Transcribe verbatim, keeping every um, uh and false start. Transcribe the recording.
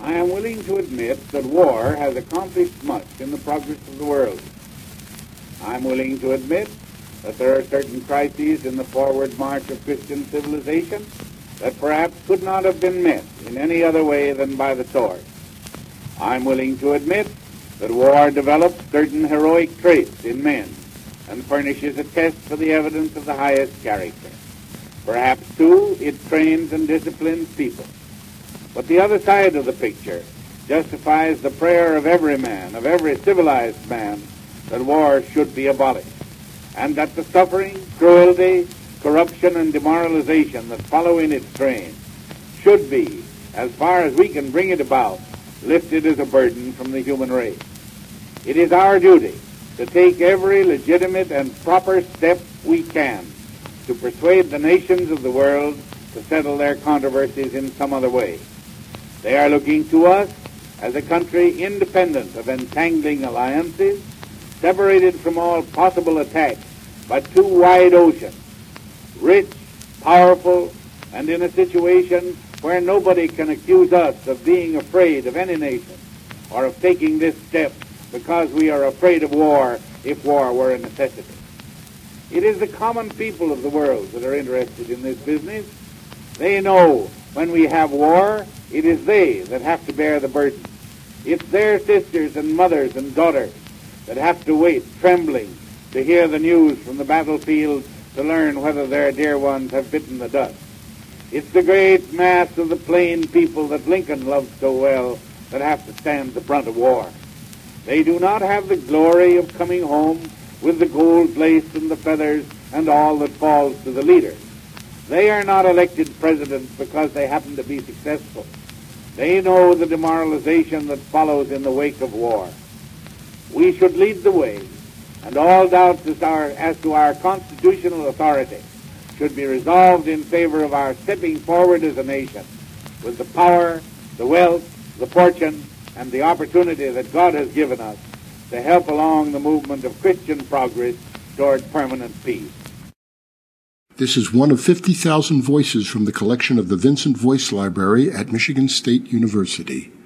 I am willing to admit that war has accomplished much in the progress of the world. I am willing to admit that there are certain crises in the forward march of Christian civilization that perhaps could not have been met in any other way than by the sword. I am willing to admit that war develops certain heroic traits in men and furnishes a test for the evidence of the highest character. Perhaps, too, it trains and disciplines people. But the other side of the picture justifies the prayer of every man, of every civilized man, that war should be abolished, and that the suffering, cruelty, corruption, and demoralization that follow in its train should be, as far as we can bring it about, lifted as a burden from the human race. It is our duty to take every legitimate and proper step we can to persuade the nations of the world to settle their controversies in some other way. They are looking to us as a country independent of entangling alliances, separated from all possible attacks by two wide oceans, rich, powerful, and in a situation where nobody can accuse us of being afraid of any nation or of taking this step because we are afraid of war if war were a necessity. It is the common people of the world that are interested in this business. They know when we have war, it is they that have to bear the burden. It's their sisters and mothers and daughters that have to wait, trembling, to hear the news from the battlefield to learn whether their dear ones have bitten the dust. It's the great mass of the plain people that Lincoln loved so well that have to stand the brunt of war. They do not have the glory of coming home with the gold lace and the feathers and all that falls to the leaders. They are not elected presidents because they happen to be successful. They know the demoralization that follows in the wake of war. We should lead the way, and all doubts as, our, as to our constitutional authority should be resolved in favor of our stepping forward as a nation with the power, the wealth, the fortune, and the opportunity that God has given us to help along the movement of Christian progress toward permanent peace. This is one of fifty thousand voices from the collection of the Vincent Voice Library at Michigan State University.